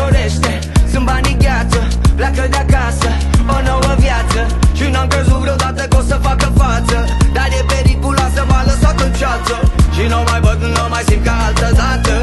dorește. Sunt banii gheață, pleacă de acasă, o nouă viață. Și n-am crezut vreodată că o să facă față, dar e periculoasă, m-a lăsat în ceață. Și nu mai văd, nu mai simt ca altă dată.